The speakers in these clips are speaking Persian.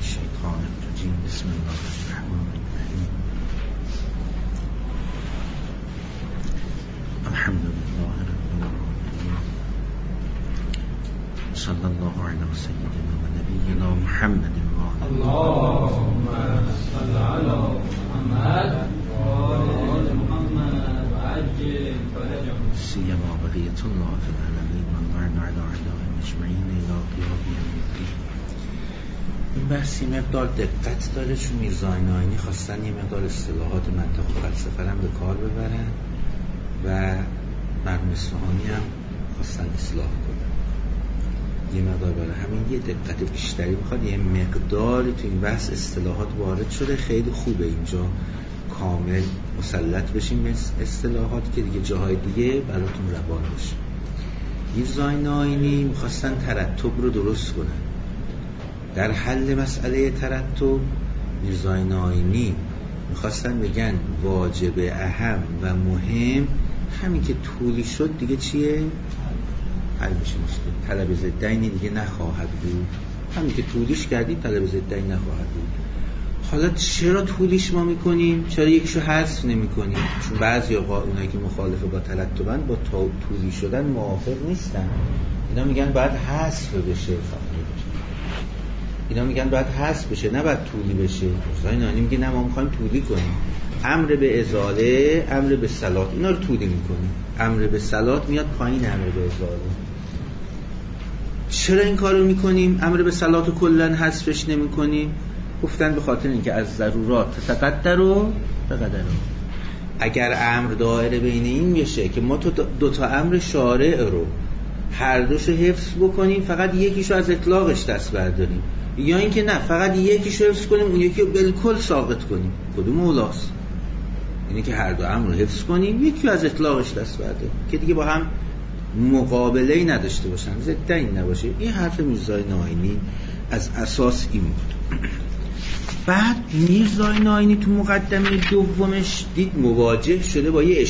الشیطان الرجیم بسم الله الرحمن الرحیم الحمد لله رب العالمین صلی الله علی سیدنا و نبینا محمد اللهم صل علی محمد و آل محمد و عجل فرجهم سیما بقیة الله فی العالمین و انظرنا علی اعدائهم اجمعین الی قیام یوم الدین. این بحثی مقدار دقت داره چون میرزا ناینی خواستن یه مقدار اصطلاحات منطق و فلسفه هم به کار ببرن و مرحوم اصفهانی هم خواستن اصلاح کنن. یه مقدار برای همین یه دقت بیشتری میخواد، یه مقداری تو این بحث اصطلاحات وارد شده. خیلی خوبه اینجا کامل مسلط بشیم به اصطلاحات که دیگه جاهای دیگه براتون روان بشه. میرزا ناینی میخواستن ترتب رو درست کنن. در حل مسئله ترتب میرزا ناینی میخواستن بگن واجب اهم و مهم همین که طولی شد دیگه چیه؟ حل میشه مشکل. طلب ضدین دیگه نخواهد بود. همین که طولیش کردیم طلب ضدین نخواهد بود. حالا چرا طولیش ما میکنیم؟ چرا یکشو حذف نمیکنیم؟ چون بعضی اونایی که مخالفه با ترتبن با طولی شدن موافق نیستن. اینا میگن باید حذف بشه. اینا میگن باید حذف بشه نه باید طولی بشه. مثلا اینا میگن نه ما میخوایم طولی کنیم. امر به ازاله، امر به صلات، اینا رو طولی میکنیم. امر به صلات میاد پایین امر به ازاله. چرا این کارو میکنیم؟ امر به صلات رو کلا حذفش نمیکنیم. گفتن به خاطر اینکه از ضرورات تقدر و بقدر. اگر امر دایره بین این بشه که ما دو تا امر شارع رو هر دوشو حفظ بکنیم، فقط یکیشو از اطلاقش دست برداریم، یا اینکه نه فقط یکیشو حفظ کنیم اون یکی رو بالکل ساقط کنیم، کدوم اولاست؟ اینه که هر دو امر رو حفظ کنیم یکی از اطلاقش دست برداریم که دیگه با هم مقابله‌ای نداشته باشن، ضدین نباشه. این حرف میرزا ناینی از اساس این بود. بعد میرزا ناینی تو مقدمه دومش دید مواجه شده با یه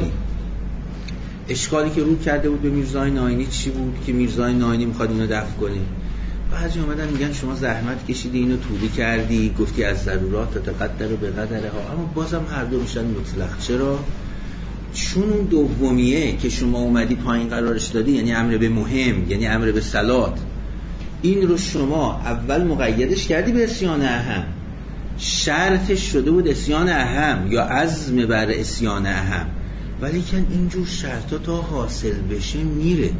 اشکالی که رو کرده بود به میرزا ناینی. چی بود که میرزا ناینی میخواد اینو دفع کنه؟ بعضی اومدن میگن شما زحمت کشیدی اینو طولی کردی، گفتی از ضرورات تقدر و به قدره ها، اما بازم هر دو میشن مطلق. چرا؟ چون اون دومیه که شما اومدی پایین قرارش دادی، یعنی امر به مهم، یعنی امر به صلات، این رو شما اول مقیدش کردی به اسیان اهم، شرطش شده بود اسیان اهم یا عزم بر اسیان اهم، ولی که اینجور شرطا تا حاصل بشه میره.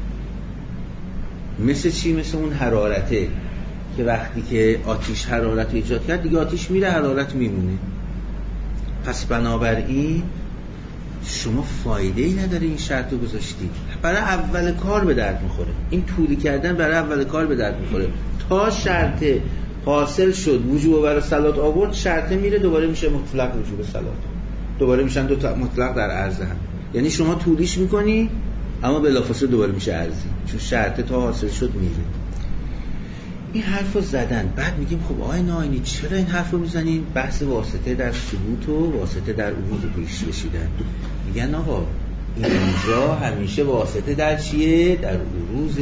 مثل چی؟ مثل اون حرارته که وقتی که آتیش حرارت ایجاد کرد دیگه آتیش میره، حرارت میمونه. پس بنابراین شما فایده ای نداره این شرط رو گذاشتی. برای اول کار به درد میخوره این طولی کردن، برای اول کار به درد میخوره. تا شرط حاصل شد وجوب برای صلات آورد، شرط میره دوباره میشه مطلق وجوب صلات، دوباره میشن دو تا مطلق در عرض هم. یعنی شما طولیش میکنی اما بلافاصله دوباره میشه عرضی، چون شرط تا حاصل شد میره. این حرفو زدن. بعد میگیم خب آقای ناینی چرا این حرفو میزنین؟ بحث واسطه در ثبوت و واسطه در عروض پیش کشیدن. میگن آقا اینجا همیشه واسطه در چیه؟ در عروض.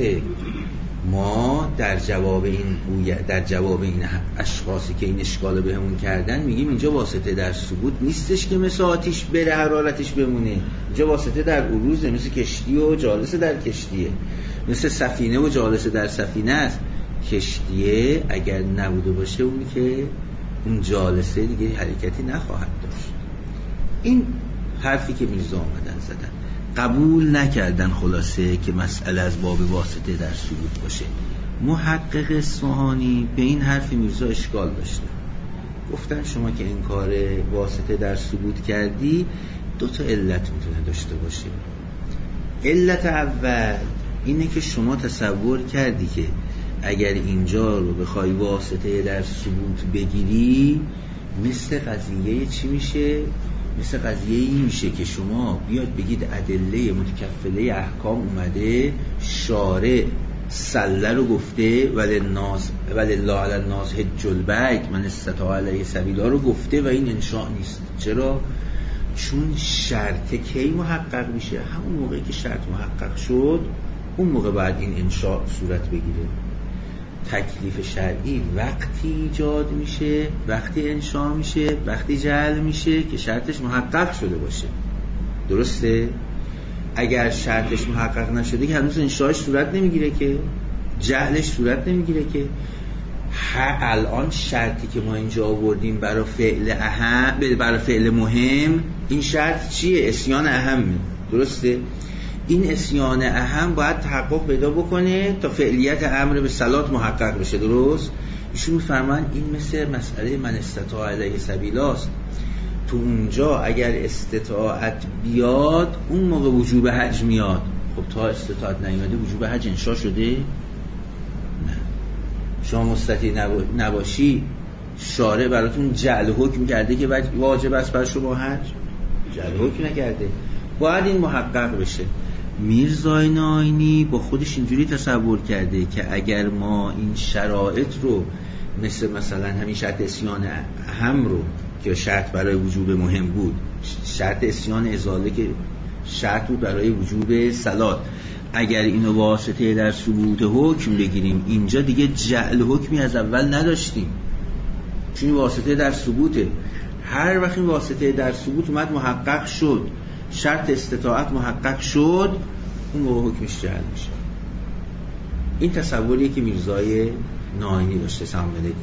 ما در جواب این اشخاصی که این اشکالو بهمون کردن میگیم اینجا واسطه در ثبوت نیستش که مثل آتیش بره حرارتش بمونه. اینجا واسطه در عروضه، مثل کشتی و جالسه در کشتیه، مثل سفینه و جالسه در سفینه است. کشتیه اگر نبوده باشه اونی که اون جالسه دیگه حرکتی نخواهد داشت. این حرفی که میرزا آمدن زدن قبول نکردن خلاصه که مسئله از باب واسطه در ثبوت باشه. محقق اصفهانی به این حرف میرزا اشکال داشته. گفتن شما که این کار واسطه در ثبوت کردی دو تا علت میتونه داشته باشه. علت اول اینه که شما تصور کردی که اگر اینجا رو بخوای واسطه در ثبوت بگیری مثل قضیه چی میشه؟ مثل قضیه این میشه که شما بیاد بگید ادله متکفله احکام اومده، شارع سله رو گفته ولی الله علی الناس حج البیت من استطاع علیه سبیلا رو گفته و این انشاء نیست. چرا؟ چون شرط کی محقق میشه؟ همون موقعی که شرط محقق شد اون موقع بعد این انشاء صورت بگیره. تکلیف شرعی وقتی ایجاد میشه، وقتی انشاء میشه، وقتی جعل میشه که شرطش محقق شده باشه. درسته؟ اگر شرطش محقق نشده که هنوز انشاءش صورت نمیگیره، که جعلش صورت نمیگیره. که الان شرطی که ما اینجا آوردیم برای فعل اهم، برای فعل مهم، این شرط چیه؟ اسیان اهمه. درسته؟ این اسیان اهم باید تحقق پیدا بکنه تا فعلیت امر به صلات محقق بشه. درست؟ ایشون میفرمان این مثل مسئله من استطاع علیه سبیلاست. تو اونجا اگر استطاعت بیاد اون موقع وجوب حج میاد. خب تا استطاعت نیامده وجوب حج انشاء شده؟ نه. شما مستطیع نباشی، شارع براتون جعل حکم کرده که واجب است بر شما حج؟ جعل حکم نکرده. باید این محقق بشه. میرزای ناینی با خودش اینجوری تصور کرده که اگر ما این شرایط رو مثلا همین شرط اسیان اهم رو که شرط برای وجوب مهم بود، شرط اسیان ازاله که شرط بود برای وجوب صلات، اگر اینو واسطه در ثبوت حکم بگیریم، اینجا دیگه جعل حکمی از اول نداشتیم، چون واسطه در ثبوته. هر وقت این واسطه در ثبوت اومد محقق شد، شرط استطاعت محقق شد، اون موقع حکمش جعل میشه. این تصوریه که میرزای ناینی داشته. سمعلیکم.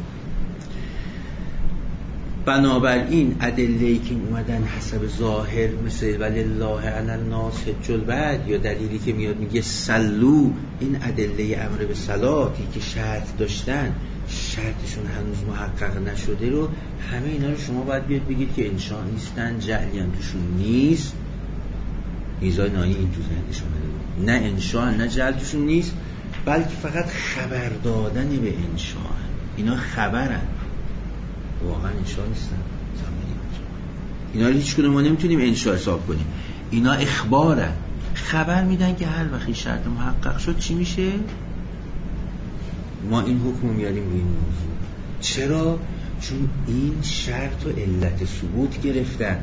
بنابراین ادله‌ای که اومدن حسب ظاهر مثل ولله علی الناس حج البیت یا دلیلی که میاد میگه سلو، این ادله امر به صلاتی که شرط داشتن شرطشون هنوز محقق نشده رو، همه اینا رو شما باید بیاد بگید که انشاء نیستن، جعلی هم توشون نیست. میرزای ناینی این تو ذهنش اومده، نه انشاء نه جعل توشون نیست، بلکه فقط خبر دادن به انشاء. اینا خبرن، واقعا انشاء نیستن. اینا رو هیچ کدوم ما نمیتونیم انشاء حساب کنیم. اینا اخبارن، خبر میدن که هر وقت شرط محقق شد چی میشه. ما این حکم رو میاریم روی این موضوع. چرا؟ چون این شرط و علت ثبوت گرفتن.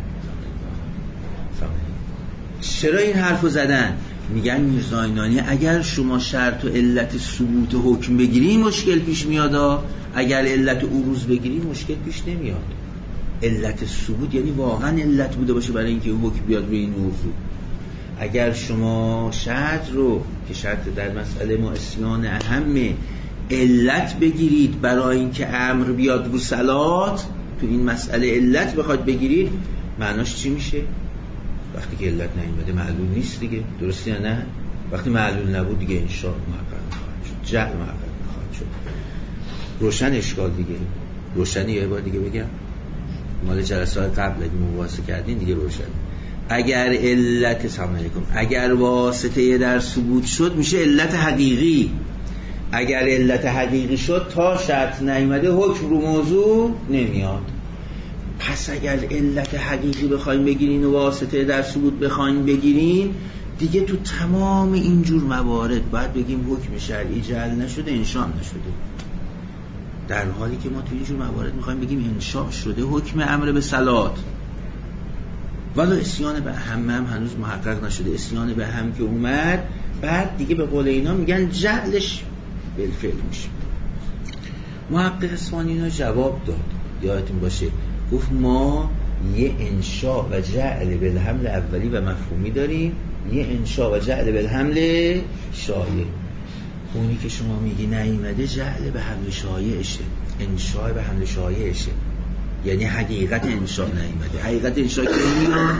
چرا این حرف رو زدن؟ میگن میرزای ناینی اگر شما شرط و علت ثبوت حکم بگیری مشکل پیش میاد، اگر علت عروض بگیری مشکل پیش نمیاد. علت ثبوت یعنی واقعا علت بوده باشه برای اینکه حکم بیاد روی این موضوع. اگر شما شرط رو که شرط در مسئله ما اسیان اهمه علت بگیرید برای اینکه امر بیاد رو صلات، تو این مسئله علت بخواید بگیرید، معناش چی میشه؟ وقتی که علت نیومده معلول نیست دیگه. درسته یا نه؟ وقتی معلول نبود دیگه انشاء محقق نخواهد شد، جعل محقق نخواهد شد. روشن اشکال دیگه. روشنی یه بار دیگه بگم، مال جلسات قبل اگه مباحثه کردین دیگه روشن. اگر علت سمعلیکم، اگر واسطه در ثبوت شد میشه علت حقیقی. اگر علت حقیقی شد تا شرط نیومده حکم رو موضوع نمیاد. پس اگر علت حقیقی بخوایم بگیرین و واسطه در ثبوت بخوایم بگیرین، دیگه تو تمام اینجور موارد باید بگیم حکم شرعی جعل نشده، انشاء نشده. در حالی که ما تو اینجور موارد میخوایم بگیم انشاء شده، حکم امر به صلات، ولی اسیان به هم هنوز محقق نشده. اسیان به هم که اومد، بعد دیگه به قول اینا میگن جعلش بالفعل میشه. محقق اصفهانی اینا جواب داد، یادتون باشه، گفت ما یه انشاء و جعل بالحمل اولی و مفهومی داریم، یه انشاء و جعل بالحمل شایع. اونی که شما میگی نیامده جعل به حمل شایعشه، انشاء به حمل شایعشه، یعنی حقیقت انشاء نیامده. حقیقت انشاء که میاد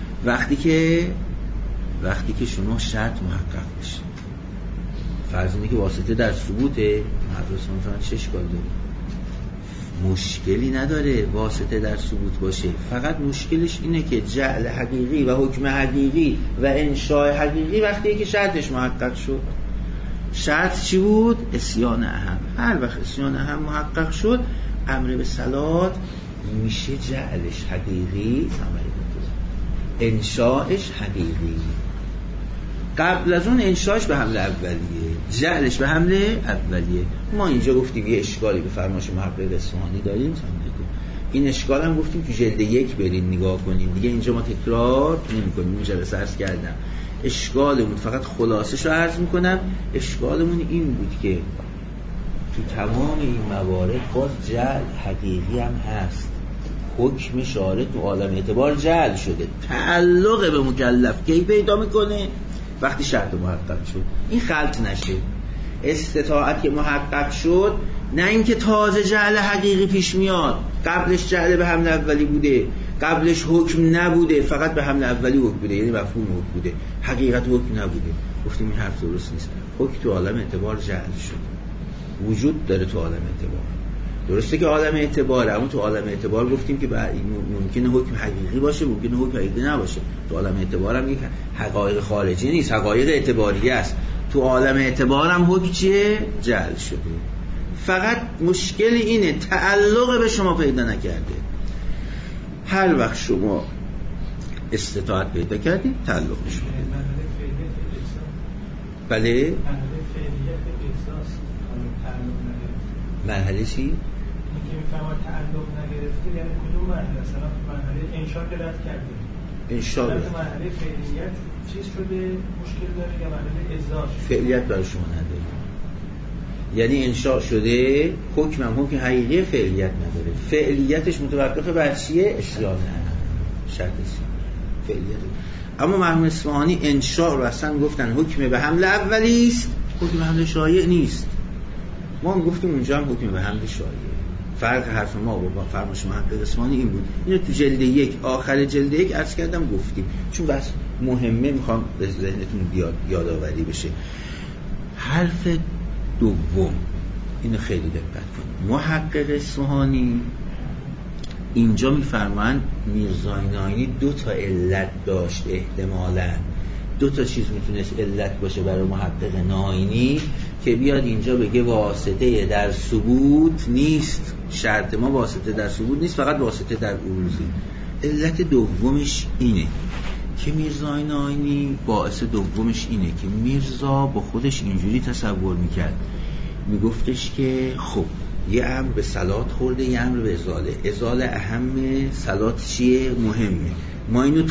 وقتی که شما شرط محقق بشه. فرض اینه که واسطه در ثبوته، محقق چه اشکال داره؟ مشکلی نداره واسطه در ثبوت باشه، فقط مشکلش اینه که جعل حقیقی و حکم حقیقی و انشاء حقیقی وقتی که شرطش محقق شد. شرط چی بود؟ اسیان اهم. هر وقت اسیان اهم محقق شد، امر به صلات میشه جعلش حقیقی، انشاءش حقیقی. قبل از اون انشاءش به حمل اولیه، جعلش به حمل اولیه. ما اینجا گفتیم یه اشکالی به فرمایش محقق اصفهانی داریم، این اشکال هم گفتیم تو جلد 1 برین نگاه کنیم دیگه، اینجا ما تکرار نمی‌کنیم. این جلسه عرض کردم اشکالمون، فقط خلاصش رو عرض میکنم، اشکالمون این بود که تو تمام این موارد باز جعل حقیقی هم هست. حکم شارع تو عالم اعتبار جعل شده، تعلق به مکلف کی پیدا میکنه؟ وقتی شرط محقق شد، این خلط نشه. استطاعت که محقق شد، نه اینکه تازه جعل حقیقی پیش میاد، قبلش جعل به حمل اولی بوده، قبلش حکم نبوده، فقط به حمل اولی حکم بوده، یعنی مفهوم حکم بوده، حقیقت حکم نبوده. گفتیم این حرف درست نیست. حکم تو عالم اعتبار جعل شد، وجود داره تو عالم اعتبار. درسته که عالم اعتباره، اما تو عالم اعتبار گفتیم که ممکنه حکم حقیقی باشه، ممکنه حکم حقیقی نباشه. تو عالم اعتبار هم یک حقایق خارجی نیست، حقایق اعتباریه است. تو عالم اعتبار هم حکم چیه؟ جعل شده. فقط مشکل اینه تعلق به شما پیدا نکرده. هر وقت شما استطاعت پیدا کردید تعلق شما. بله؟ مرحله چی؟ میفهمم تعلق نگرفته یعنی کدوم مرحله؟ مثلا مرحله انشاء که رد کردیم، انشاء مرحله فعلیت چیز شده مشکل داره یا مرحله ازدواج؟ فعلیت برای شما نداره، یعنی انشاء شده، حکم هم حکم حقیقی، فعلیت نداره. فعلیتش متوقف بر چیه؟ اسیان شرط فعلیت. اما مرحوم اصفهانی انشاء رو اصلا گفتن حکم به حمل اولی است، حکم به حمل شایع نیست. ما هم گفتیم اونجا هم حکم به حمل شایع. فرق حرف ما با فرمایش محقق اصفهانی این بود. اینو تو جلد 1 آخر جلد 1 عرض کردم گفتیم، چون بس مهمه، میخوام به ذهنتون یادآوری بشه. حرف دوم اینو خیلی دقت کنید. محقق اصفهانی اینجا میفرمایند میرزا ناینی 2 تا علت داشت، احتمالاً 2 تا چیز میتونست علت باشه برای محقق ناینی که بیاد اینجا بگه واسطه در ثبوت نیست. شرط ما واسطه در ثبوت نیست، فقط واسطه در عروضی. علت دومش اینه که میرزا ناینی باعث دومش اینه که میرزا با خودش اینجوری تصور میکرد، میگفتش که خب یه امر به صلات خورده، یه امر به ازاله. ازاله اهمه، صلات چیه؟ مهمه. ما اینو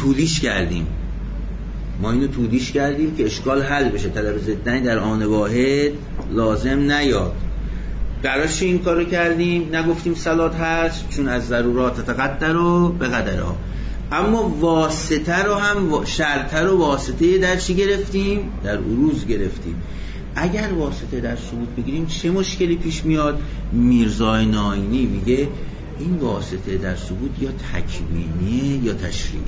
تولیش کردیم که اشکال حل بشه، طلب ضدنی در آن واحد لازم نیاد. براش این کارو کردیم، نگفتیم صلات هست چون از ضرورات تقدر و به قدرها. اما واسطه رو هم، شرطه رو واسطه در چی گرفتیم؟ در عروض گرفتیم. اگر واسطه در ثبوت بگیریم چه مشکلی پیش میاد؟ میرزا ناینی میگه این واسطه در ثبوت یا تکوینیه یا تشریعی.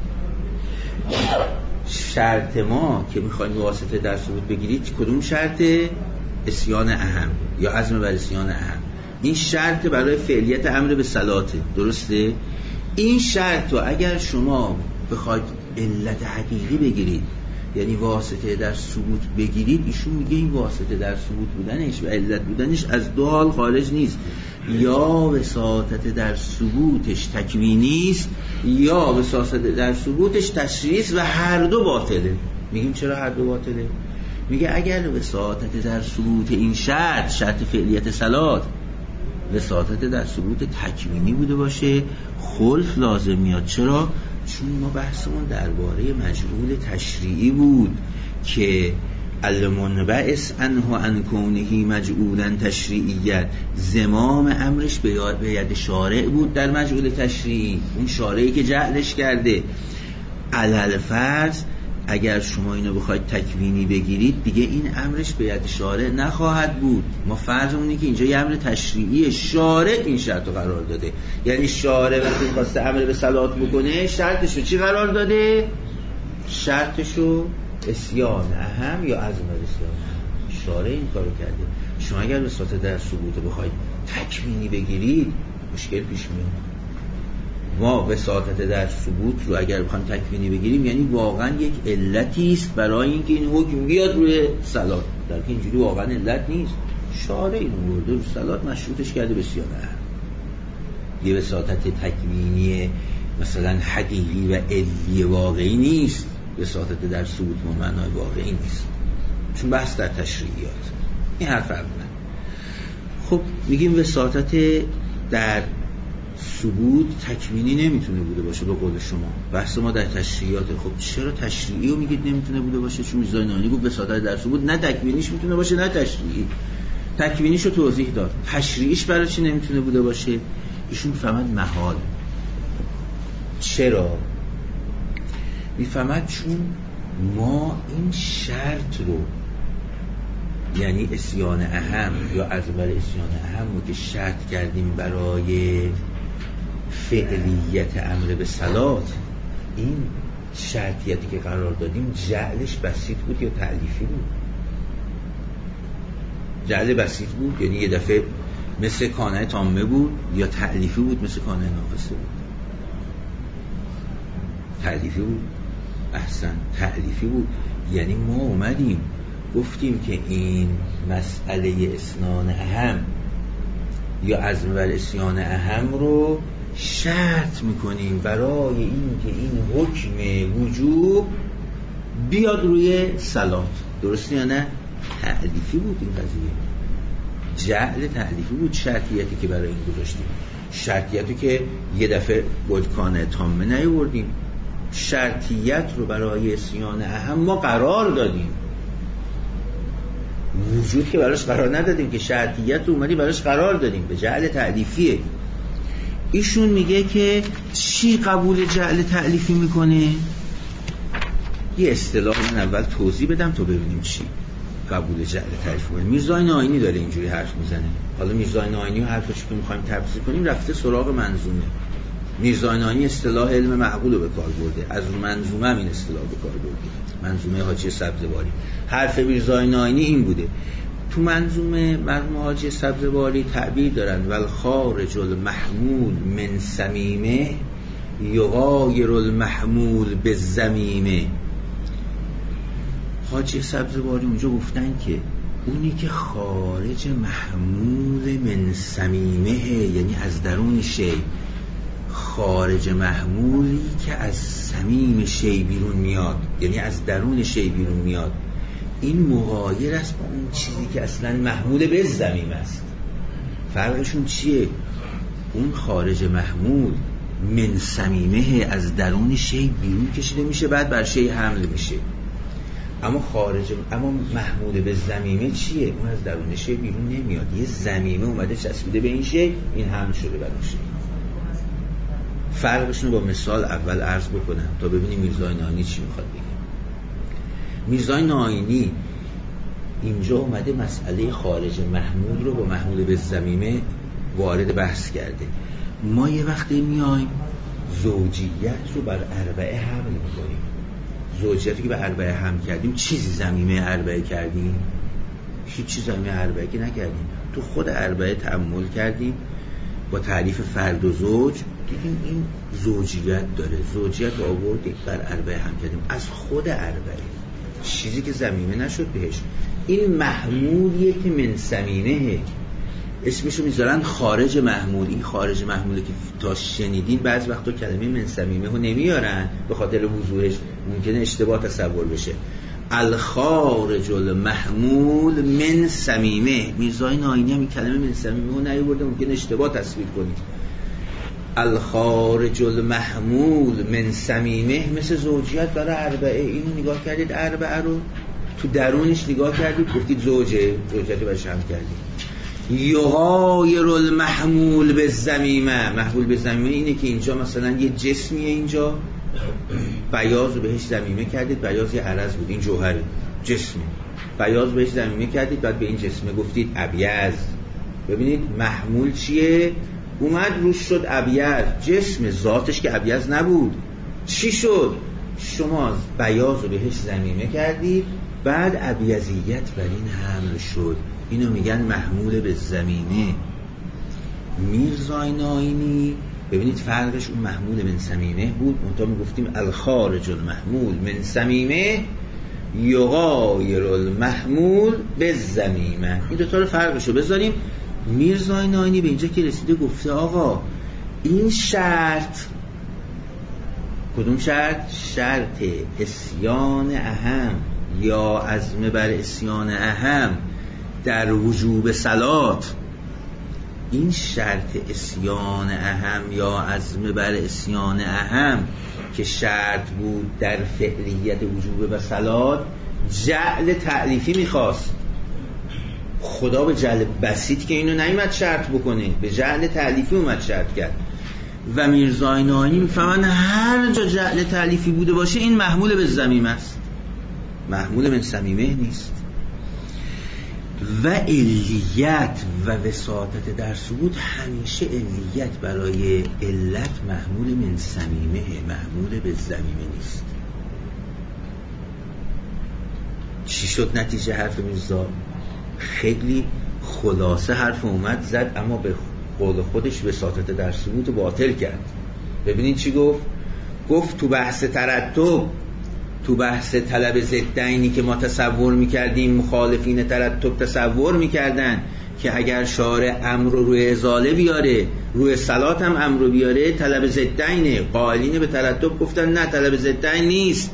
شرط ما که میخوایم واسطه در ثبوت بگیرید کدوم شرطه؟ اسیان اهم یا عزم بر اسیان اهم. این شرط برای فعلیت امر به صلاته، درسته؟ این شرط رو اگر شما بخواید علت حقیقی بگیرید، یعنی واسطه در ثبوت بگیرید، ایشون میگه این واسطه در ثبوت بودنش و علت بودنش از 2 حال خارج نیست. یا وساطت در ثبوتش تکوینی است یا وساطت در ثبوتش تشریعی است و هر دو باطله. میگیم چرا هر دو باطله؟ میگه اگر وساطت در ثبوت این شرط فعلیت صلات وساطت در ثبوت تکوینی بوده باشه، خلف لازم میاد. چرا؟ چون ما بحثمون درباره مجعول تشریعی بود که المنبعث عنه عن کونه مجعولا تشریعیت، زمام امرش به ید شارع بود در مجعول تشریعی، اون شارعی که جعلش کرده. علل فرض اگر شما اینو بخواید تکوینی بگیرید دیگه این امرش به ید شارع نخواهد بود. ما فرضمون اینه که اینجا یه امر تشریعی، شارع این شرط رو قرار داده. یعنی شارع وقتی خواسته امر به صلات بکنه شرطشو چی قرار داده؟ شرطشو اسیان اهم یا عزم بر اسیان اهم. شارع این کارو کرده. شما اگر وساطت در ثبوت بخواید تکوینی بگیرید مشکل پیش میاد. ما وساطت در ثبوت رو اگر بخوایم تکوینی بگیریم یعنی واقعا یک علتی است برای اینکه این حکم بیاد روی صلات، در که اینجوری واقعا علت نیست. شارع این برده رو صلات مشروطش کرده بسیار اهم. یه وساطت تکوینی مثلا حقیقی و علی واقعی نیست، وساطت در ثبوت معنای واقعی نیست، چون بحث در تشریعیات. این حرف اول. خب میگیم وساطت در ثبوت تکوینی نمیتونه بوده باشه به قول شما. بحث ما در تشریعات. خب چرا تشریعی رو میگید نمیتونه بوده باشه؟ چون میرزا ناینی گفت وساطت در ثبوت نه تکوینیش میتونه باشه نه تشریعی. تکوینیشو توضیح داد. تشریعیش برای چی نمیتونه بوده باشه؟ ایشون فهمد محال. چرا؟ میفهمد چون ما این شرط رو، یعنی عصیان اهم یا عزم عصیان اهم رو که شرط کردیم برای فعلیت امر به صلات، این شرطیتی که قرار دادیم جعلش بسیط بود یا تألیفی بود؟ جعل بسیط بود، یعنی یه دفعه مثل کانه تامه بود، یا تألیفی بود مثل کانه ناقصه بود؟ تألیفی بود. احسن، تألیفی بود. یعنی ما اومدیم گفتیم که این مسئله اسنان اهم یا عزم بر اسیان اهم رو شرط میکنیم برای این که این حکم وجوب بیاد روی صلات. درسته یا نه؟ تألیفی بود این قضیه، جعل تألیفی بود شرطیتی که برای این گذاشتیم. شرطیتی که یه دفعه گلکانه تامه نیاوردیم، شرطیت رو برای اسیان اهم ما قرار دادیم. وجود که براش قرار ندادیم، که شرطیت رو اومدیم براش قرار دادیم، به جعل تألیفیه. ایشون میگه که چی قبول جعل تألیفی میکنه؟ یه اصطلاح من اول توضیح بدم تا ببینیم چی قبول جعل تألیفی میکنه. میرزای ناینی داره اینجوری حرف میزنه. حالا میرزای ناینی و حرفش که میخوایم تفسیر کنیم رفته سراغ منظومه. میرزای ناینی اصطلاح علم معقول رو به کار برده، از منظومه هم این اصطلاح به کار برده، منظومه حاجی سبزواری. حرف میرزای ناینی این بوده، تو منظومه مرحوم حاجی سبزواری تعبیر دارن والخارج المحمول من سمیمه یغایر المحمول بالذمیمه. حاجی سبزواری اونجا گفتن که اونی که خارج محمول من سمیمه، یعنی از درون شی، خارج محمولی که از صمیم شی بیرون میاد، یعنی از درون شی بیرون میاد، این مغایر است با اون چیزی که اصلا محمول به زمین است. فرقشون چیه؟ اون خارج محمول من صمیمه از درون شی بیرون کشیده میشه، بعد بر شی حمل میشه. اما محمول به زمیمه چیه؟ اون از درون شی بیرون نمیاد، یه زمیمه اومده چسبیده به این شی، این حمل شده بر اون شی. فرقشون رو با مثال اول عرض بکنم تا ببینیم میرزای ناینی چی میخواد بگه. میرزای ناینی اینجا اومده مسئله خارج محمول رو با محمول به زمیمه وارد بحث کرده. ما یه وقتی میایم زوجیت رو بر اربعه حمل میکنیم. زوجیتی که به اربعه حمل کردیم، چیزی زمیمه اربعه کردیم؟ هیچ چیز زمیمه اربعه که نکردیم. تو خود اربعه تأمل کردیم با تعریف فرد و زوج، دیدیم این زوجیت داره، زوجیت رو آوردیم بر اربعه هم کردیم از خود اربعه، چیزی که زمیمه نشد بهش. این محمولیه که من صمیمه، اسمشو میذارن خارج محمول. این خارج محموله که تا شنیدین بعض وقتا کلمه من صمیمه رو نمیارن به خاطر وضوحش ممکنه اشتباه تصور بشه. الخارج المحمول من صمیمه، میرزای ناینی هم این کلمه من صمیمه رو نیاورده، ممکنه اشتباه تصویر کنید. الخارج المحمول من صمیمه مثل زوجیت برای اربعه. اینو نگاه کردید اربعه رو تو درونش نگاه کردید گفتید زوجیت برش هم کردید. یغایر المحمول به زمیمه، محمول به زمیمه اینه که اینجا مثلا یه جسمیه، اینجا بیاض رو بهش زمیمه کردید، بیاض یه عرض بود، این جوهره جسمه، بیاض بهش زمیمه کردید، بعد به این جسمه گفتید ابیض. ببینید محمول چیه؟ اومد روش شد ابیض، جسم ذاتش که ابیض نبود. چی شد؟ شما بیاض رو بهش زمیمه کردید، بعد ابیضیت بر این حمل شد. اینو میگن محمول به زمینه. میرزای ناینی ببینید فرقش اون محمول من صمیمه بود، منتها میگفتیم الخارج المحمول من صمیمه یغایر المحمول به زمیمه. این دوتا رو فرقشو بذاریم. میرزای ناینی به اینجا که رسیده گفته آقا این شرط، کدوم شرط؟ شرط اسیان اهم یا عزم بر اسیان اهم در وجوب صلات. این شرط اسیان اهم یا عزم بر اسیان اهم که شرط بود در فعلیت وجوب و صلات، جعل تألیفی میخواست. خدا به جعل بسیط که اینو نیومد شرط بکنه، به جعل تألیفی اومد شرط کرد. و میرزای ناینی میفهمن هر جا جعل تألیفی بوده باشه این محمول به ضمیمه است، محمول من صمیمه نیست. و علیت و وساطت در ثبوت، همیشه علیت برای علت محمول من صمیمه، محمول به ضمیمه نیست. چی شد نتیجه حرف میرزا؟ خیلی خلاصه حرف اومد زد، اما به قول خودش وساطت در ثبوت رو باطل کرد. ببینید چی گفت؟ گفت تو بحث ترتب، تو بحث طلب ضدینی که ما تصور میکردیم، مخالفین ترتب تصور میکردن که اگر شارع امر رو روی ازاله بیاره، روی صلات هم امر رو بیاره، طلب ضدینه. قائلین به ترتب گفتن نه، طلب ضدین نیست،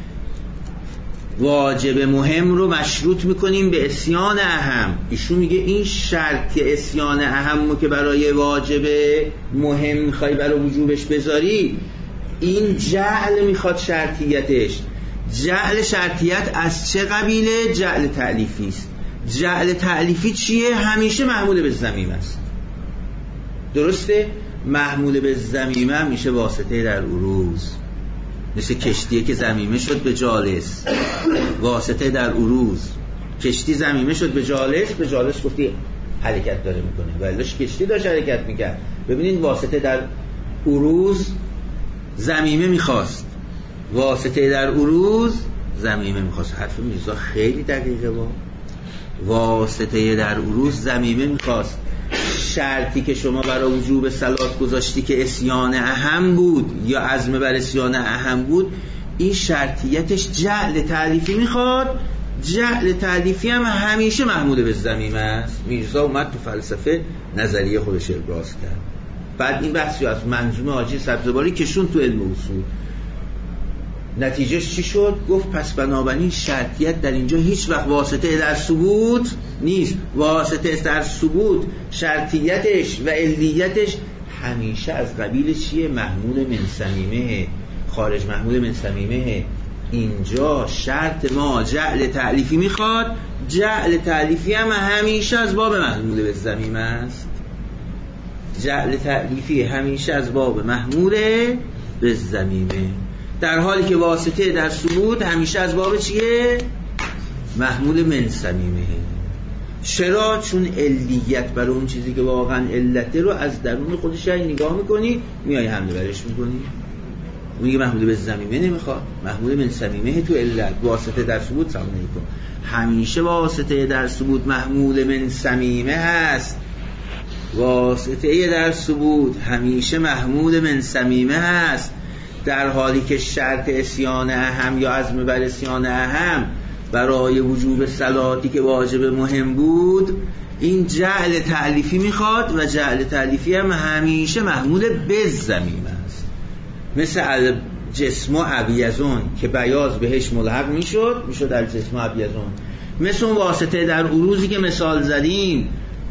واجب مهم رو مشروط میکنیم به اسیان اهم. ایشون میگه این شرط که اسیان اهم رو که برای واجب مهم میخوای برای وجوبش بذاری، این جعل میخواد شرطیتش. جعل شرطیت از چه قبیله؟ جعل تألیفی است. جعل تألیفی چیه؟ همیشه محمول به ضمیمه است. درسته؟ محمول به ضمیمه میشه واسطه در عروض، مثل کشتیه که ضمیمه شد به جالس، واسطه در عروض. کشتی ضمیمه شد به جالس، به جالس گفتی حرکت داره میکنه، ولیش کشتی داشت حرکت میکرد. ببینید واسطه در عروض ضمیمه میخواست، واسطه در عروض ضمیمه میخواست. حرف میرزا خیلی دقیقه. با واسطه در عروض ضمیمه میخواست. شرطی که شما برای وجوب صلات گذاشتی که اسیان اهم بود یا عزم بر اسیان اهم بود، این شرطیتش جعل تألیفی میخواد. جعل تألیفی هم همیشه محمول به ضمیمه است. میرزا اومد تو فلسفه نظریه خودش ابراز کرد. بعد این بحثی از منظومه حاجی سبزواری کشون تو علم اصول. نتیجهش چی شد؟ گفت پس بنابراین شرطیت در اینجا هیچ وقت واسطه در ثبوت نیست. واسطه در ثبوت شرطیتش و علیتش همیشه از قبیل چیه؟ محمول من صمیمه، خارج محمول من صمیمه. اینجا شرط ما جعل تألیفی میخواد، جعل تألیفی هم همیشه از باب محمول به ضمیمه است. جعل تألیفی همیشه از باب محمول به ضمیمه، در حالی که واسطه در ثبوت همیشه از باب چیه؟ محمول من صمیمه. چرا؟ چون علیت برای اون چیزی که واقعا علته رو از درون خودش نگاه میکنی، میای حمله برش میکنی، میگه محمول به ضمیمه نمیخواد، محمول من صمیمه تو علت. واسطه در ثبوت سمون نمیکن. همیشه واسطه در ثبوت محمول من صمیمه هست. واسطه در ثبوت همیشه محمول من صمیمه هست، در حالی که شرط اسیان اهم یا عزم بر اسیان اهم برای وجوب صلاتی که واجب مهم بود، این جعل تألیفی میخواد و جعل تألیفی هم همیشه محمول به ضمیمه است. مثل الجسم ابیضون که بیاض بهش ملحق میشد الجسم ابیضون. مثل اون واسطه در عروضی که مثال زدیم،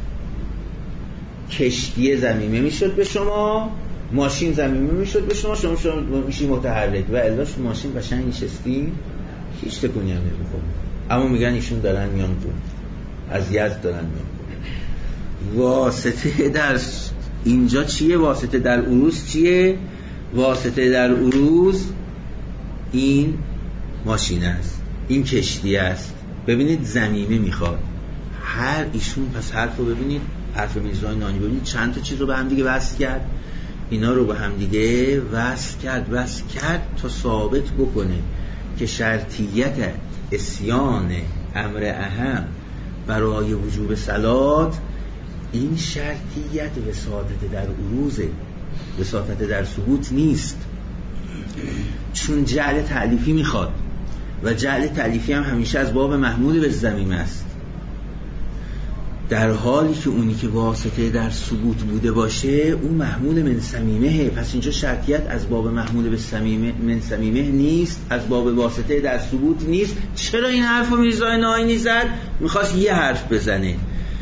کشتی ضمیمه میشد به شما، ماشین ضمیمه میشد به شما میشی متحرک، و الاش ماشین قشنگ نشستی هیچ تکونی هم نمیخوره، اما میگن ایشون دارن میان تو از یزد دارن میان. واسطه در اینجا چیه؟ واسطه در عروض چیه؟ واسطه در عروض این ماشین است، این کشتی است. ببینید ضمیمه میخواد هر ایشون. پس حرف رو ببینید، حرف میرزای نانی ببینید چند تا چیز رو به هم دیگه وصل کرد. اینا رو به هم دیگه وصل کرد تا ثابت بکنه که شرطیت اسیان امر اهم برای وجوب صلات، این شرطیت وساطت در عروضه، وساطت در ثبوت نیست. چون جعل تألیفی میخواد و جعل تألیفی هم همیشه از باب محمول به ضمیمه است، در حالی که اونی که واسطه در ثبوت بوده باشه اون محمول من صمیمه. پس اینجا شرطیت از باب محمول به صمیمه من صمیمه نیست، از باب واسطه در ثبوت نیست. چرا این حرف رو میرزای ناینی زد؟ میخواست یه حرف بزنه.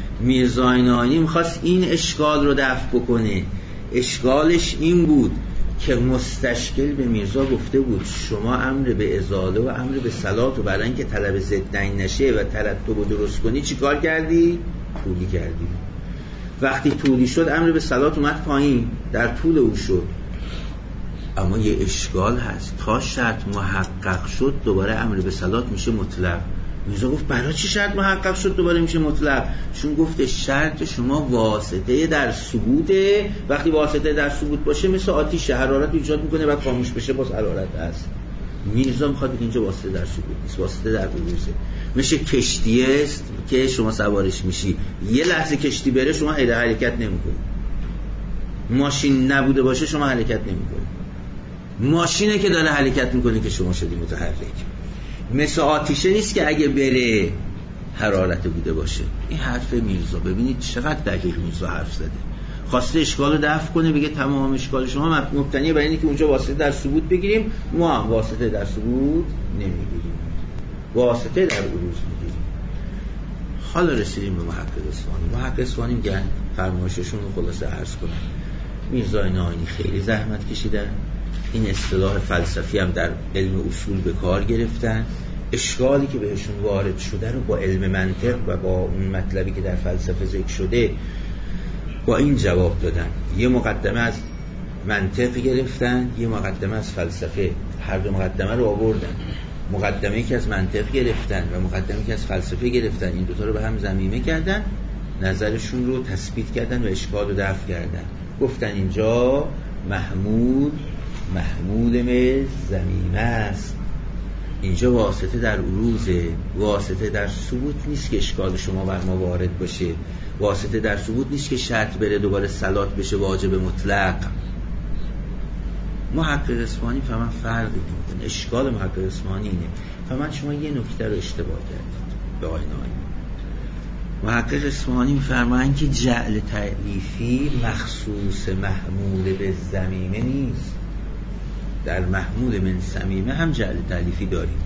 میرزای ناینی میخواست این اشکال رو دفع بکنه. اشکالش این بود که مستشکل به میرزا گفته بود شما امر به ازاله و امر به صلات و برای اینکه طلب ضدین نشه و ترتب رو درست کنی چی کار کردی؟ طولی کردی. وقتی طولی شد امر به صلات اومد پایین، در طول او شد. اما یه اشکال هست، تا شرط محقق شد دوباره امر به صلات میشه مطلق. میرزا گفت برای چی شرط محقق شد دوباره میشه مطلق؟ چون گفته شرط شما واسطه در ثبوته، وقتی واسطه در ثبوت باشه مثل آتیش حرارت ایجاد میکنه و خاموش بشه باز حرارت هست. میرزا میخواد اینجا واسطه در ثبوت نیست، واسطه در عروضه. مثل کشتی است که شما سوارش میشی، یه لحظه کشتی بره شما حرکت نمیکنی. ماشین نبوده باشه شما حرکت نمیکنی. ماشینه که داره حرکت میکنه که شما شدی متحرک. مثل آتیشه نیست که اگه بره حرارت بوده باشه. این حرف میرزا، ببینید چقدر دقیق میرزا حرف زده. خواسته اشکال رو دفع کنه، بگه تمام اشکال شما مبتنیه بر اینه که اونجا واسطه در ثبوت بگیریم، ما هم واسطه در ثبوت نمیگیریم، واسطه در عروض میگیریم. حالا رسیدیم به محقق اصفهانی. محقق اصفهانی میگن فرمایششون رو خلاصه عرض کنم. میرزا ناینی خیلی زحمت کشیدن، این اصطلاح فلسفی هم در علم اصول به کار گرفتن، اشکالی که بهشون وارد شده رو با علم منطق و با اون مطلبی که در فلسفه ذکر شده با این جواب دادن. یه مقدمه از منطق گرفتن، یه مقدمه از فلسفه، هر دو مقدمه رو آوردن. مقدمه‌ای که از منطق گرفتن و مقدمه‌ای که از فلسفه گرفتن، این دوتا رو به هم ضمیمه کردن، نظرشون رو تثبیت کردن و اشکال رو دفع کردن. گفتن اینجا محمول ضمیمه است، اینجا واسطه در عروضه، واسطه در ثبوت نیست که اشکال شما بر ما وارد باشه، واسطه در ثبوت نیست که شرط بره دوباره صلات بشه واجب مطلق. محقق اصفهانی فهمن فرق میکنه. اشکال محقق اصفهانی اینه، فهمن شما یه نکته رو اشتباه کردید به آیین آیین. محقق اصفهانی میفرمایند که جعل تعلیفی مخصوص محمول به ضمیمه نیست. در محمول من صمیمه هم جعل تعلیفی داریم.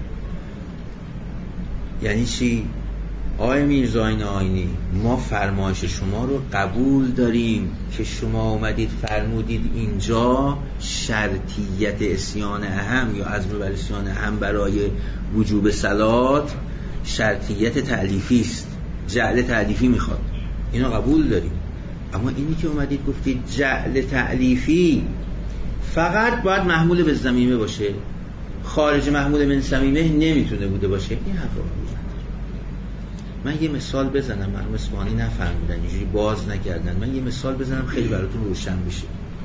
یعنی چی؟ آقای میرزا ناینی، ما فرمایش شما رو قبول داریم که شما اومدید فرمودید اینجا شرطیت اسیان اهم یا عزم بر اسیان اهم برای وجوب صلات شرطیت تعلیفی است، جعل تعلیفی میخواد، اینو قبول داریم. اما اینی که اومدید گفتید جعل تعلیفی فقط باید محمول به ضمیمه باشه، خارج محمول من صمیمه نمیتونه بوده باشه، این حرف رو قبول نداریم. من یه مثال بزنم، مرحوم اصفهانی نفهمیدن، اینجوری باز نکردن، من یه مثال بزنم خیلی براتون روشن بشه.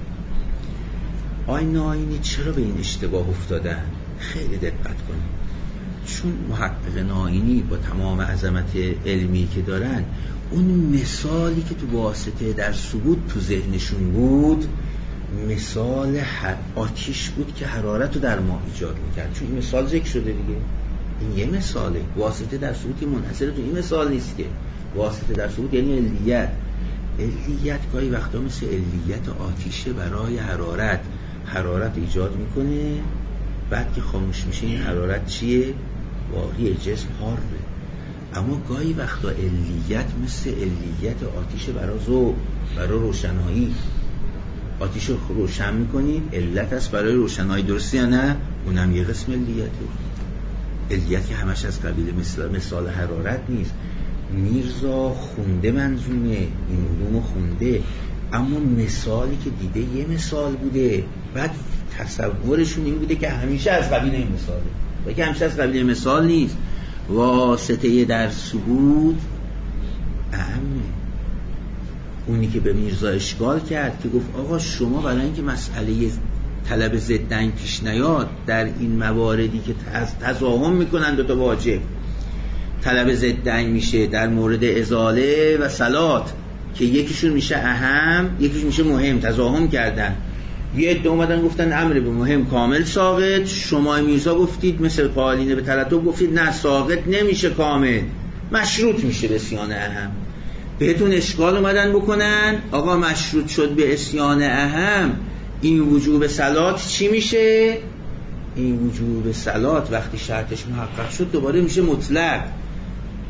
آیین آیینی چرا به این اشتباه افتادن؟ خیلی دقت کنید. چون محقق ناینی با تمام عظمت علمی که دارن، اون مثالی که تو واسطه در ثبوت تو ذهنشون بود مثال آتیش بود که حرارت رو در ما ایجاد میکرد. چون این مثال ذکر شده دیگه، این یه مثاله. واسطه در ثبوت منحصر تو این مثال نیست که واسطه در ثبوت یعنی علیت گاهی وقتا مثل علیت آتیشه برای حرارت ایجاد میکنه، بعد که خاموش میشه این حرارت چیه؟ واقعی جسم حاره. اما گاهی وقتا علیت مثل علیت آتیشه برای روشنایی. آتیش رو روشن میکنی، علت است برای روشنایی، درستی یا نه؟ اونم یه قسم علیته. علیت که همش از قبیل مثال حرارت نیست. میرزا خونده منظومه، این علومو خونده، اما مثالی که دیده یه مثال بوده، بعد تصورشون این بوده که همیشه از قبیل این مثاله، و که همیشه از قبیل مثال نیست. واسطه در ثبوت اهمه. اونی که به میرزا اشکال کرد که گفت آقا شما برای اینکه مسئله طلب ضدین پیش نیاد در این مواردی که تضاهم میکنن دو تا واجب، طلب ضدین میشه در مورد ازاله و صلات که یکیشون میشه اهم یکیش میشه مهم، تضاهم کردن. یه عده اومدن گفتن امر به مهم کامل ساقط، شما میرزا گفتید مثل قائلین به ترتب گفتید نه ساقط نمیشه کامل، مشروط میشه به اسیان اهم. بهتون اشکال اومدن بکنن آقا مشروط شد به اسیان اهم، این وجوب صلات چی میشه؟ این وجوب صلات وقتی شرطش محقق شد دوباره میشه مطلق.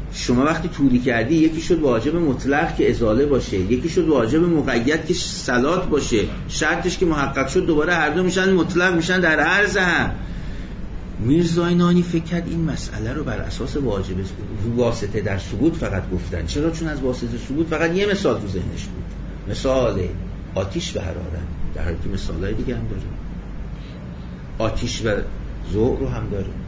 شما وقتی طوری کردی یکی شد واجب مطلق که ازاله باشه، یکی شد واجب مقید که صلات باشه، شرطش که محقق شد دوباره هر دو میشن مطلق، میشن در عرض هم. میرزا نانی فکر کرد این مسئله رو بر اساس واجب واسطه در ثبوت فقط گفتن. چرا؟ چون از واسطه ثبوت فقط یه مثال تو ذهنش بود، مثال آتش و حرارت، در حالی که مثالای دیگه هم داره، آتش و ذوق رو هم داره.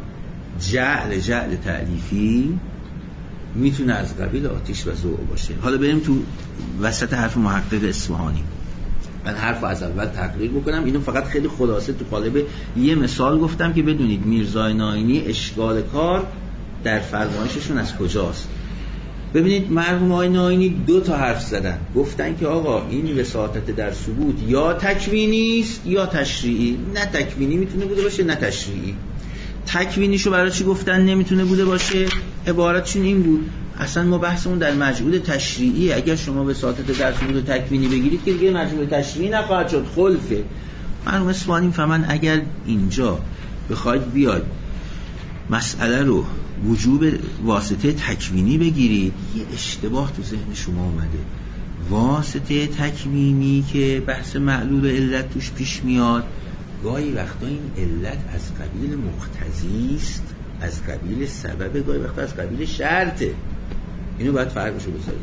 جعل تألیفی میتونه از قبیل آتش و ذوق باشه. حالا بریم تو وسط حرف محقق اصفهانی. من حرف از اول تقریر بکنم، اینو فقط خیلی خلاصه تو قالب یه مثال گفتم که بدونید میرزا ناینی اشکال کار در فرمایششون از کجاست. ببینید مرحوم آقای ناینی 2 تا حرف زدن، گفتن که آقا این وساطت در ثبوت یا تکوینی است یا تشریعی. نه تکوینی میتونه بوده باشه نه تشریعی. تکوینیشو برای چی گفتن نمیتونه بوده باشه؟ عبارتشون این بود اصلا ما بحثمون در مجعول تشریعی، اگر شما وساطت در ثبوت تکوینی بگیرید که دیگه مجعول تشریعی نخواهد شد، خلفه. مرحوم اصفهانی فهمن اگر اینجا بخواید بیاید مسئله رو وجوب واسطه تکوینی بگیرید، یه اشتباه تو ذهن شما اومده. واسطه تکوینی که بحث معلول و علت توش پیش میاد، گاهی وقتا این علت از قبیل مقتضی است، از قبیل سبب، گاهی وقتا از قبیل شرطه. اینو باید فرقشو بذارید.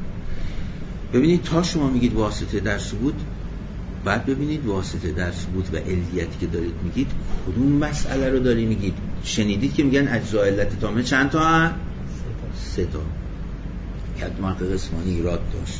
ببینید تا شما میگید واسطه در ثبوت، بعد ببینید واسطه در ثبوت و علیتی که دارید میگید کدوم مسئله رو داری میگید. شنیدید که میگن اجزای علت تامه چند تا هست؟ 3 تا. که محقق اصفهانی ایراد داشت،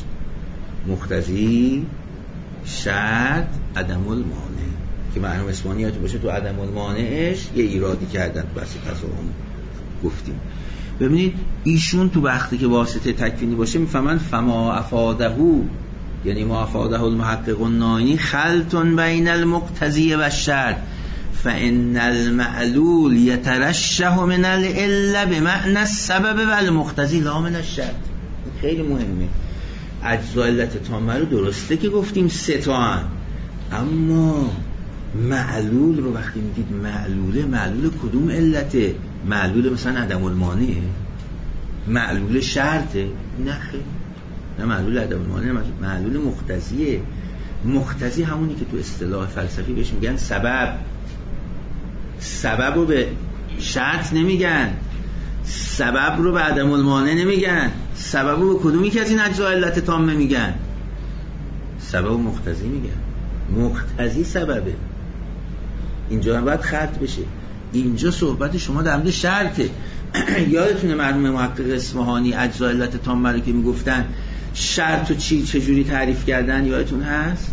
مقتضی، شرط، عدم المانع، که مرحوم اصفهانی یادتون باشه تو عدم المانعش یه ایرادی کردن بس تصاهم گفتیم. ببینید ایشون تو وقتی که واسطه تکوینی باشه میفهمن فما افادهو، یعنی ما افاده المحقق الناینی خلط بین المقتضی و الشرط فان المعلول يترشح من العله بمعنى السبب و المقتضی لا من الشرط. خیلی مهمه. اجزای علت تامه رو درسته که گفتیم 3 تا هن، اما معلول رو وقتی میگید معلول کدوم علته؟ معلول مثلا عدم المانعه؟ معلول شرطه؟ نه خیلی، نه معلول عدم المانعه، معلول مقتضیه. مقتضی همونی که تو اصطلاح فلسفی بهش میگن سبب رو به شرط نمیگن، سبب رو به عدم المانع نمیگن، سبب رو به کدومی که از این اجزای علت تامه میگن؟ سبب و مقتضی میگن. مقتضی سببه. اینجا هم باید خط بشه. اینجا صحبت شما در مورد شرطه. یادتونه مرحوم محقق اصفهانی اجزای علت تامه رو که میگفتن شرط و چجوری تعریف کردن یادتون هست؟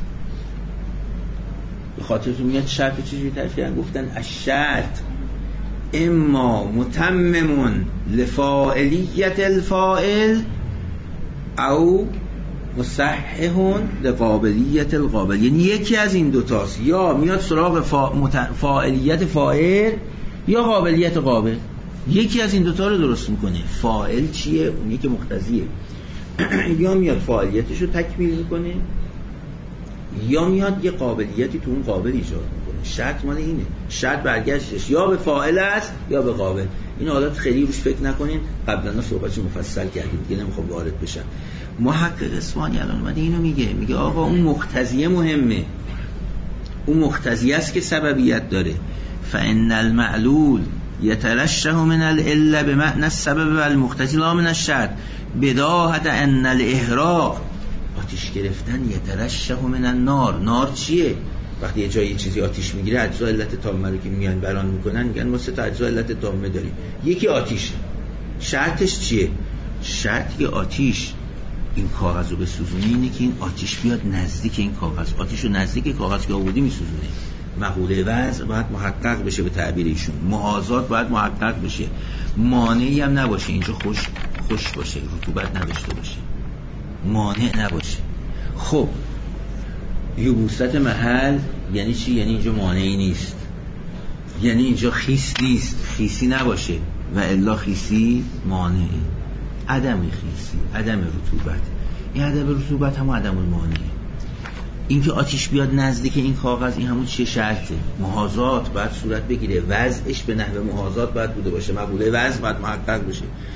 به خاطرتون میاد شرط و چجوری تعریف کردن؟ گفتن الشرط اما متمم لفاعلیت الفاعل او مصحح لقابلیت القابل. یعنی یکی از این دوتاست، یا میاد سراغ فاعلیت فاعل یا قابلیت قابل. یکی از این دوتا رو درست میکنه. فاعل چیه؟ اونی که مقتضیه. یا میاد فاعلیتش رو تکمیل میکنه یا میاد یه قابلیتی تو اون قابل ایجاد میکنه. شرط مال اینه. شرط برگشتش یا به فاعل است یا به قابل. این حالات خیلی روش فکر نکنین، قبلا صحبتش مفصل کردیم دیگه نمیخوام وارد بشم. محقق اصفهانی الان اومده اینو میگه آقا اون مقتضیه مهمه، اون مقتضیه است که سببیت داره. فان المعلول يترشح من العله بمعنى السبب والمقتضی لا من الشرط بداهه ان الاحراق، آتش گرفتن، يترشح من النار. نار چیه؟ وقتی یه جایی چیزی آتش میگیره اجزای علت تامه رو که میان بیان میکنن میگن ما 3 تا اجزای علت تامه داریم. یکی آتش. شرطش چیه؟ شرطی آتش این کاغذ رو بسوزونه اینه که این آتش بیاد نزدیک این کاغذ. آتش رو نزدیک کاغذ که آوردی میسوزونه. مقوله وضع باید محقق بشه به تعبیر ایشون، محاذات باید محقق بشه، مانعی هم نباشه اینجا خوش باشه، رطوبت نداشته باشه، مانع نباشه. خب یبوست محل یعنی چی؟ یعنی اینجا مانعی نیست، یعنی اینجا خیس نیست، خیسی نباشه و الا خیسی مانعه. عدم خیسی، عدم رطوبت. این عدم رطوبت هم عدم المانعه. این که آتش بیاد نزدیک این کاغذ این همون چیه؟ شرطه. محاذات باید صورت بگیره، وضعش به نحو محاذات باید بوده باشه، مقوله وضع باید محقق بشه.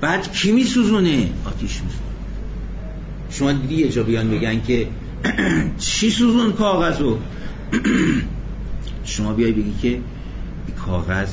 بعد کی میسوزونه؟ آتیش میسوزونه. شما دیدی یه جا بیان بگن که چی سوزون کاغذو؟ شما بیای بگی که کاغذ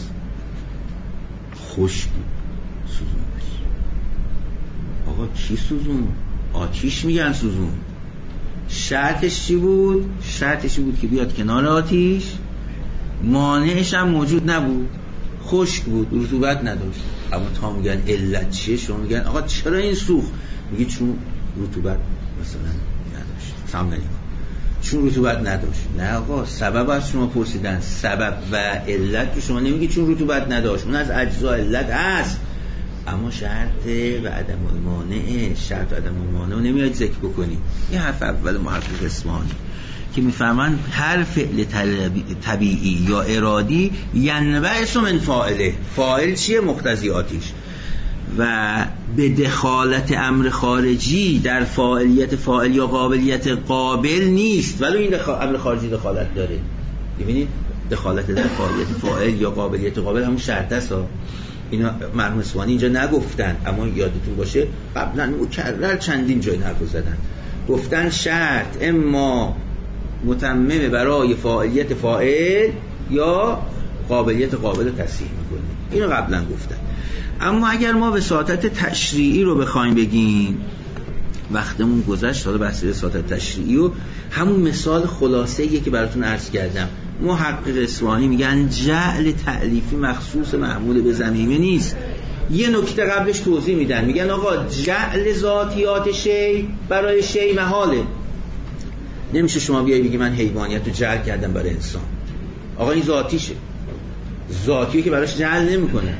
خشک بود سوزوندش. آقا کی سوزون؟ آتیش میگن سوزون. شرطش چی بود؟ شرطش بود که بیاد کنار آتیش، مانعش هم موجود نبود، خشک بود، رطوبت نداشت. اما تا میگن علت چیه، شما میگن آقا چرا این سوخت؟ میگی چون رطوبت مثلا نداشت. سلام علیکم. چون رطوبت نداشت. نه آقا، سبب از شما پرسیدن، سبب و علت که شما نمیگی چون رطوبت نداشت، اون از اجزا علت هست، اما شرط و عدم المانع، شرط و عدم المانع رو نمیاد ذکر بکنی. این حرف اول محقق اصفهانی که میفهمن هر فعل طبیعی یا ارادی ینبعث من فاعله. فاعل چیه؟ مقتضی آتیش. و به دخالت امر خارجی در فاعلیت فاعل یا قابلیت قابل نیست، ولی این امر خارجی دخالت داره. ببینید دخالت در فاعلیت فاعل یا قابلیت قابل همون شرط است ها. اینا مرحوم اصفهانی اینجا نگفتن، اما یادتون باشه قبلا مکرر چندین جای حرف زدن. گفتن شرط اما متممه برای فاعلیت فاعل یا قابلیت قابل تصحیح میکنه. اینو قبلا گفتن. اما اگر ما وساطت تشریعی رو بخوایم بگیم، وقتمون گذشت، حالا بحث وساطت تشریعی و همون مثال خلاصه‌ایه که براتون عرض کردم. محقق اصفهانی میگن جعل تألیفی مخصوص محمول به ضمیمه نیست. یه نکته قبلش توضیح میدن، میگن آقا جعل ذاتیات شی برای شی محاله. نمیشه شما بیایی بگی من حیوانیت رو جعل کردم برای انسان. آقا این ذاتیشه، ذاتیه که براش جعل نمیکنه.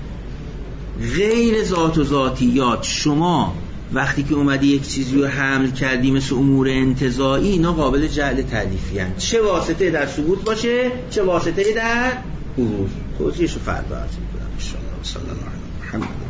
غیر ذات و ذاتیات شما وقتی که اومدی یک چیزی رو حمل کردی مثل امور انتزاعی، اینا قابل جعل تألیفی هستند، چه واسطه در ثبوت باشه چه واسطه در عروض. توضیحش رو فردا عرض می‌کنم ان شاء الله. صلی الله علیه و محمد.